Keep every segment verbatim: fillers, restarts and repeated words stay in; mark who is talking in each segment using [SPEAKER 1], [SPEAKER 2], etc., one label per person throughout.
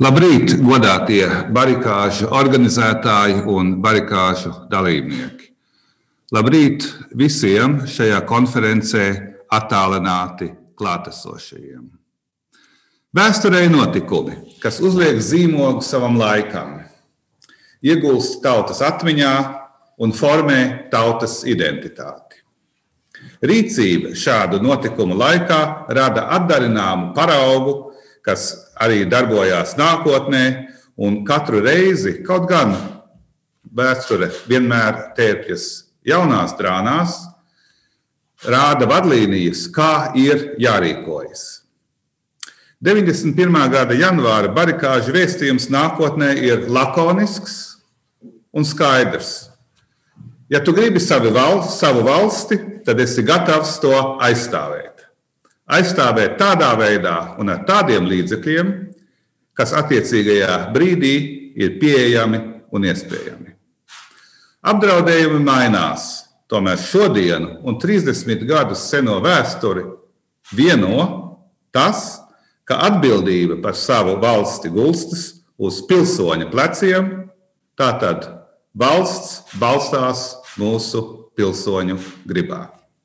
[SPEAKER 1] Labrīt, godātie barikāžu organizētāji un barikāžu dalībnieki. Labrīt visiem šajā konferencē attālināti klātesošajiem. Vēsturē ir notikumi, kas uzliek zīmogu savam laikam, iegulst tautas atmiņā un formē tautas identitāti. Rīcība šādu notikumu laikā rada atdarināmu paraugu, kas arī darbojās nākotnē, un katru reizi, kaut gan vēsture vienmēr tērpjas jaunās drānās, rāda vadlīnijas, kā ir jārīkojas. deviņdesmit pirmā gada janvāra barikāžu vēstījums nākotnē ir lakonisks un skaidrs. Ja tu gribi savu valsti, savu valsti, tad esi gatavs to aizstāvēt. Aizstāvēt tādā veidā un ar tādiem līdzekļiem, kas attiecīgajā brīdī ir pieejami un iespējami. Apdraudējumi mainās, tomēr šodienu un trīsdesmit gadus seno vēsturi vieno tas, ka atbildība par savu valsti gulstas uz pilsoņa pleciem, tātad valsts balstās mūsu pilsoņu gribā.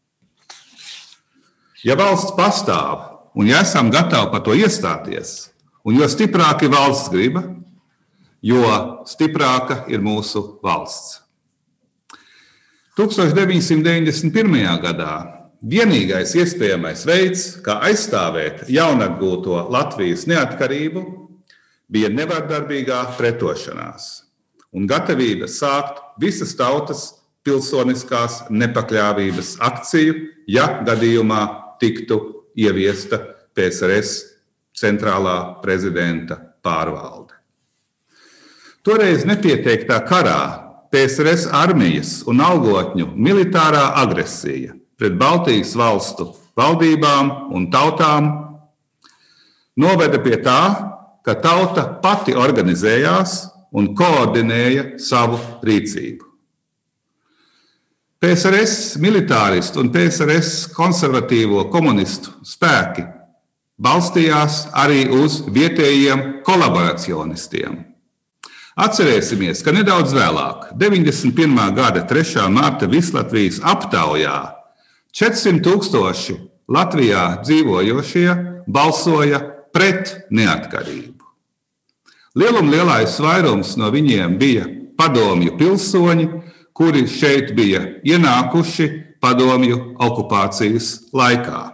[SPEAKER 1] Ja valsts pastāv un ja esam gatavi par to iestāties, un jo stiprāka ir valsts griba, jo stiprāka ir mūsu valsts. deviņdesmit deviņdesmit pirmajā gadā vienīgais iespējamais veids, kā aizstāvēt jaunatgūto Latvijas neatkarību, bija nevardarbīgā pretošanās un gatavība sākt visas tautas pilsoniskās nepakļāvības akciju, ja gadījumā tiktu ieviesta P S R S centrālā prezidenta pārvalde. Toreiz nepieteiktā karā P S R S armijas un algotņu militārā agresija pret Baltijas valstu valdībām un tautām noveda pie tā, ka tauta pati organizējās un koordinēja savu rīcību. P S R S militāristu un P S R S konservatīvo komunistu spēki balstījās arī uz vietējiem kolaboracionistiem. Atcerēsimies, ka nedaudz vēlāk, deviņdesmit pirmā gada trešā marta Vislatvijas aptaujā četrsimt tūkstoši Latvijā dzīvojošie balsoja pret neatkarību. Lielumlielais vairums no viņiem bija padomju pilsoņi, kuri šeit bija ienākuši padomju okupācijas laikā.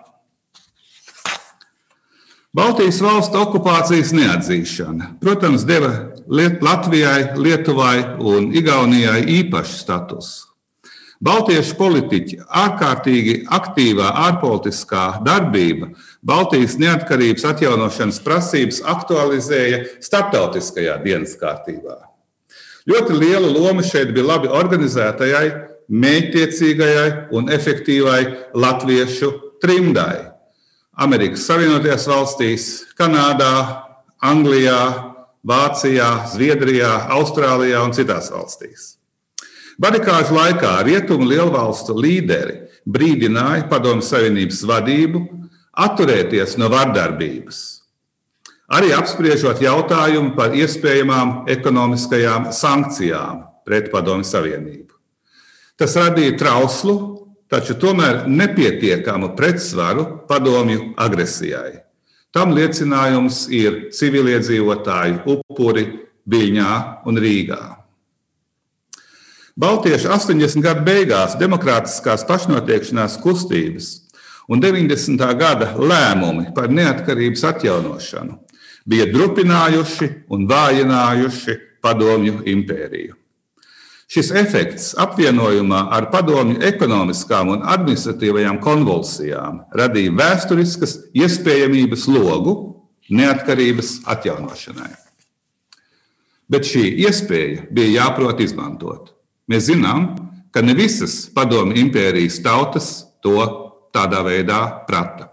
[SPEAKER 1] Baltijas valstu okupācijas neatzīšana, protams, deva Latvijai, Lietuvai un Igaunijai īpašu statusu. Baltiešu politiķi ārkārtīgi aktīvā ārpolitiskā darbība Baltijas neatkarības atjaunošanas prasības aktualizēja starptautiskajā dienas kārtībā. Ļoti liela loma šeit bija labi organizētajai, mērķtiecīgajai un efektīvai latviešu trimdai. Amerikas Savienotajās valstīs, Kanādā, Anglijā, Vācijā, Zviedrijā, Austrālijā un citās valstīs. Barikāžu laikā rietumu lielvalstu līderi brīdināja Padomju Savienības vadību atturēties no vardarbības, arī apspriežot jautājumu par iespējamām ekonomiskajām sankcijām pret Padomju Savienību. Tas radīja trauslu, taču tomēr nepietiekamu pretsvaru padomju agresijai. Tam liecinājums ir civiliedzīvotāju upuri Viļņā un Rīgā. Baltiešu astoņdesmit gadu beigās demokrātiskās pašnoteikšanās kustības un deviņdesmitā gada lēmumi par neatkarības atjaunošanu bija drupinājuši un vājinājuši padomju impēriju. Šis efekts apvienojumā ar padomju ekonomiskām un administratīvajām konvulsijām radīja vēsturiskas iespējamības logu neatkarības atjaunošanai. Bet šī iespēja bija jāprot izmantot. Mēs zinām, ka ne visas padomju impērijas tautas to tādā veidā prata.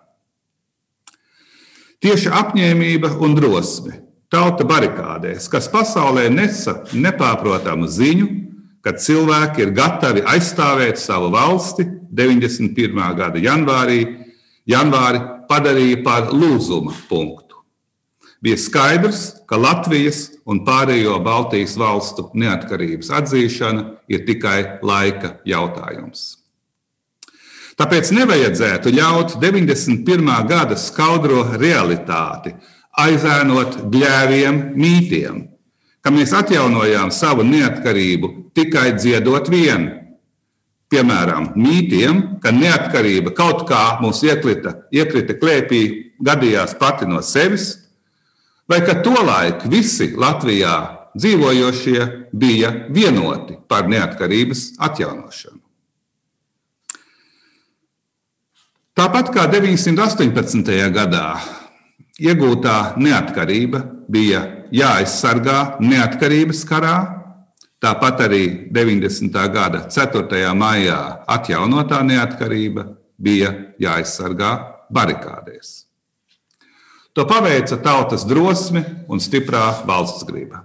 [SPEAKER 1] Tieši apņēmība un drosme tauta barikādēs, kas pasaulē nesa nepārprotamu ziņu, kad cilvēki ir gatavi aizstāvēt savu valsti, deviņdesmit pirmā gada janvārī, janvāri padarīja par lūzuma punktu. Bija skaidrs, ka Latvijas un pārējo Baltijas valstu neatkarības atzīšana ir tikai laika jautājums. Tāpēc nevajadzētu ļaut deviņdesmit pirmā gada skaudro realitāti aizēnot gļēviem mītiem, ka mēs atjaunojām savu neatkarību tikai dziedot vien. Piemēram, mītiem, ka neatkarība kaut kā mums iekrita, iekrita klēpī, gadījās pati no sevis, vai ka tolaik visi Latvijā dzīvojošie bija vienoti par neatkarības atjaunošanu. Tāpat kā deviņsimt astoņpadsmitajā gadā iegūtā neatkarība bija jāaizsargā neatkarības karā, tāpat arī deviņdesmitā gada ceturtajā maijā atjaunotā neatkarība bija jāaizsargā barikādēs. To paveica tautas drosme un stiprā valsts griba.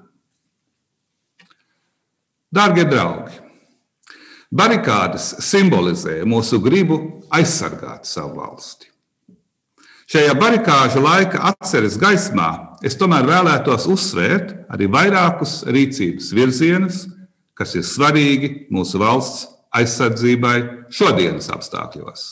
[SPEAKER 1] Dārgie draugi, barikādes simbolizē mūsu gribu aizsargāt savu valsti. Šajā barikāžu laika atceres gaismā es tomēr vēlētos uzsvērt arī vairākus rīcības virzienus, kas ir svarīgi mūsu valsts aizsardzībai šodienas apstākļos.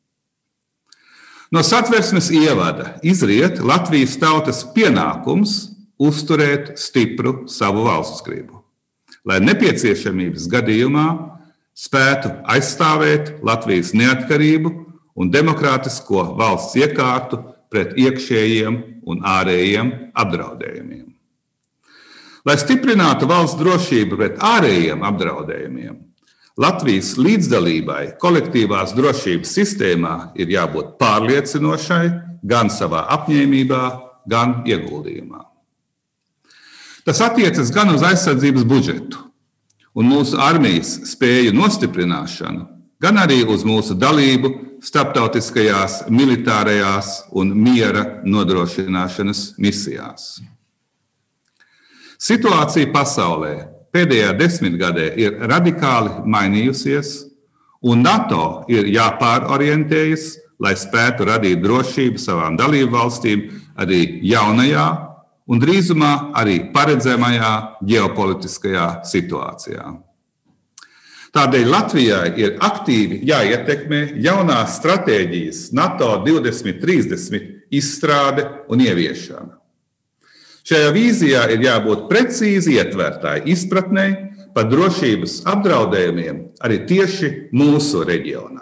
[SPEAKER 1] No Satversmes ievada izriet Latvijas tautas pienākums uzturēt stipru savu valsts gribu, lai nepieciešamības gadījumā spētu aizstāvēt Latvijas neatkarību un demokrātisko valsts iekārtu pret iekšējiem un ārējiem apdraudējumiem. Lai stiprinātu valsts drošību pret ārējiem apdraudējumiem, Latvijas līdzdalībai kolektīvās drošības sistēmā ir jābūt pārliecinošai gan savā apņēmībā, gan ieguldījumā. Tas attiecas gan uz aizsardzības budžetu un mūsu armijas spēju nostiprināšanu, gan arī uz mūsu dalību starptautiskajās, militārajās un miera nodrošināšanas misijās. Situācija pasaulē pēdējā desmitgadē ir radikāli mainījusies, un NATO ir jāpārorientējas, lai spētu radīt drošību savām dalību valstīm arī jaunajā un drīzumā arī paredzamajā ģeopolitiskajā situācijā. Tādēļ Latvijai ir aktīvi jāietekmē jaunās stratēģijas NATO divdesmit trīsdesmit izstrāde un ieviešana. Šajā vīzijā ir jābūt precīzi ietvērtai izpratnei par drošības apdraudējumiem arī tieši mūsu reģionā.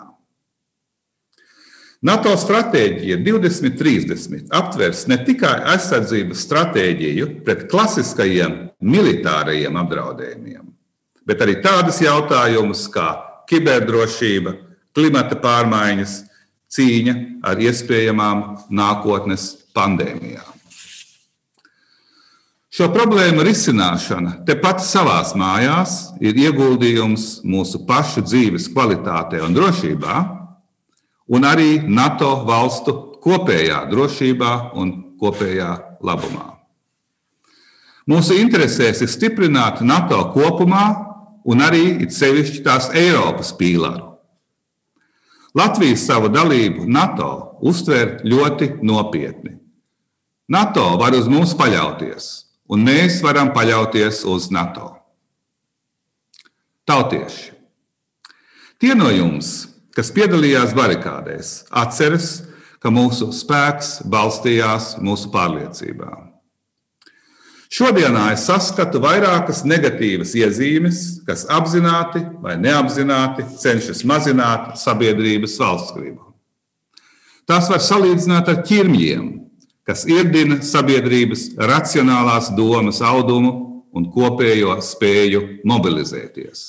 [SPEAKER 1] NATO stratēģija divdesmit trīsdesmit aptvers ne tikai aizsardzības stratēģiju pret klasiskajiem militārajiem apdraudējumiem, bet arī tādus jautājumus kā kiberdrošība, klimata pārmaiņas, cīņa ar iespējamām nākotnes pandēmijām. Šo problēmu risināšana tepat savās mājās ir ieguldījums mūsu pašu dzīves kvalitātē un drošībā, un arī NATO valstu kopējā drošībā un kopējā labumā. Mūsu interesēs ir stiprināt NATO kopumā un arī it sevišķi tās Eiropas pīlāru. Latvija savu dalību NATO uztver ļoti nopietni. NATO var uz mums paļauties, un mēs varam paļauties uz NATO. Tautieši, tie no jums, kas piedalījās barikādēs, atceras, ka mūsu spēks balstījās mūsu pārliecībā. Šodienā es saskatu vairākas negatīvas iezīmes, kas apzināti vai neapzināti cenšas mazināt sabiedrības valstsgribu. Tās var salīdzināt ar ķirmjiem, kas irdina sabiedrības racionālās domas audumu un kopējo spēju mobilizēties.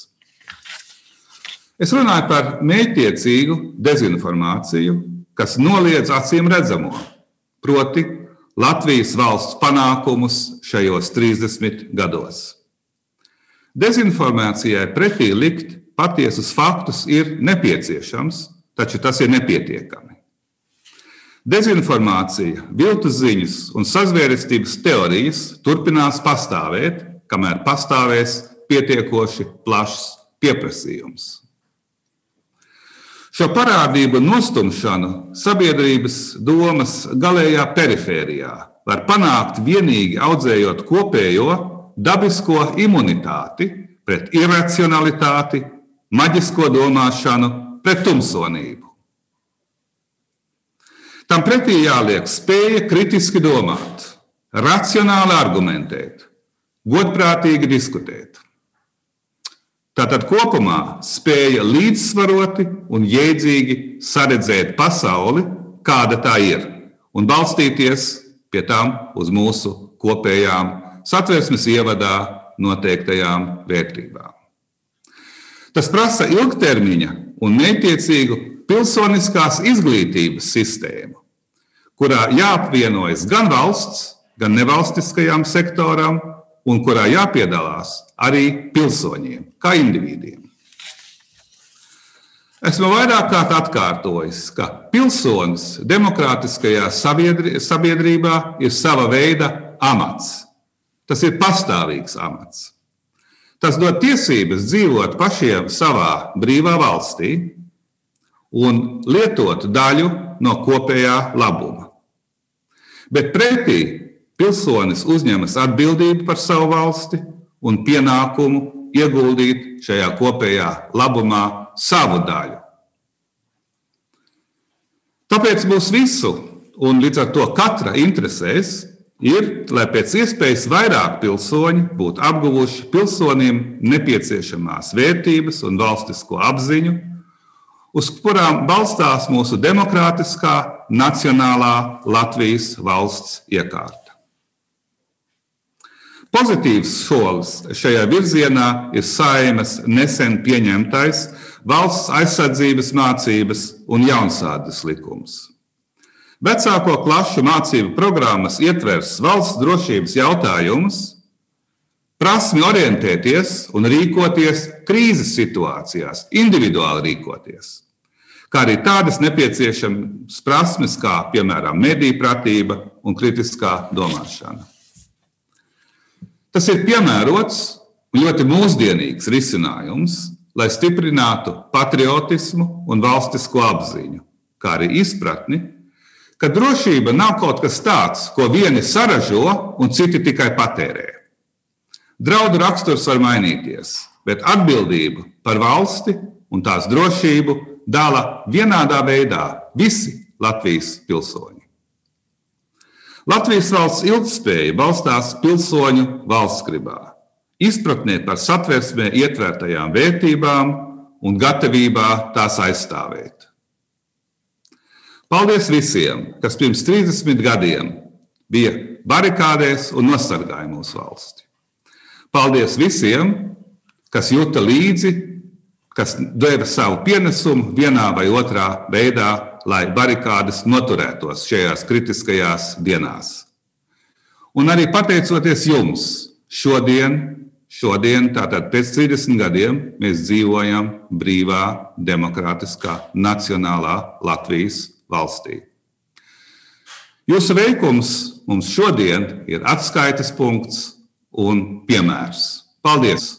[SPEAKER 1] Es runāju par mērķtiecīgu dezinformāciju, kas noliedz acīm redzamo, proti Latvijas valsts panākumus šajos trīsdesmit gados. Dezinformācijai pretī likt patiesus faktus ir nepieciešams, taču tas ir nepietiekami. Dezinformācija, viltus ziņas un sazvērestības teorijas turpinās pastāvēt, kamēr pastāvēs pietiekoši plašs pieprasījums. Šo parādību nostumšanu sabiedrības domas galējā perifērijā var panākt vienīgi audzējot kopējo dabisko imunitāti pret iracionalitāti, maģisko domāšanu, pret tumsonību. Tam pretī jāliek spēja kritiski domāt, racionāli argumentēt, godprātīgi diskutēt. Tātad kopumā spēja līdzsvaroti un jēdzīgi saredzēt pasauli, kāda tā ir, un balstīties pie tām uz mūsu kopējām Satversmes ievadā noteiktajām vērtībām. Tas prasa ilgtermiņa un mērķtiecīgu pilsoniskās izglītības sistēmu, kurā jāapvienojas gan valsts, gan nevalstiskajām sektoram, un kurā jāpiedalās arī pilsoņiem, kā individiem. Esmu vairāk kārt atkārtojis, ka pilsonis demokrātiskajā sabiedrībā ir sava veida amats. Tas ir pastāvīgs amats. Tas dod tiesības dzīvot pašiem savā brīvā valstī un lietot daļu no kopējā labuma. Bet pretī pilsonis uzņemas atbildību par savu valsti un pienākumu ieguldīt šajā kopējā labumā savu daļu. Tāpēc mūs visu, un līdz ar to katra interesēs, ir, lai pēc iespējas vairāk pilsoņi būtu apguvuši pilsonim nepieciešamās vērtības un valstisko apziņu, uz kurām balstās mūsu demokrātiskā nacionālā Latvijas valsts iekārta. Pozitīvs solis šajā virzienā ir Saeimas nesen pieņemtais valsts aizsardzības mācības un jaunsādes likums. Vecāko klašu mācību programmas ietvers valsts drošības jautājumus, prasmi orientēties un rīkoties krīzes situācijās, individuāli rīkoties, kā arī tādas nepieciešamas prasmes, kā, piemēram, medijpratība un kritiskā domāšana. Tas ir piemērots un ļoti mūsdienīgs risinājums, lai stiprinātu patriotismu un valstisko apziņu, kā arī izpratni, ka drošība nav kaut kas tāds, ko vieni saražo un citi tikai patērē. Draudu raksturs var mainīties, bet atbildību par valsti un tās drošību dala vienādā veidā visi Latvijas pilsoņi. Latvijas valsts ilgtspēja balstās pilsoņu valstsgribā, izpratnē par Satversmē ietvertajām vērtībām un gatavībā tās aizstāvēt. Paldies visiem, kas pirms trīsdesmit gadiem bija barikādēs un nosargāja mūsu valsti. Paldies visiem, kas jūta līdzi, kas deva savu pienesumu vienā vai otrā veidā, lai barikādes noturētos šajās kritiskajās dienās. Un arī pateicoties jums, šodien, šodien tātad pēc trīsdesmit gadiem, mēs dzīvojam brīvā, demokrātiskā, nacionālā Latvijas valstī. Jūsu veikums mums šodien ir atskaites punkts un piemērs. Paldies!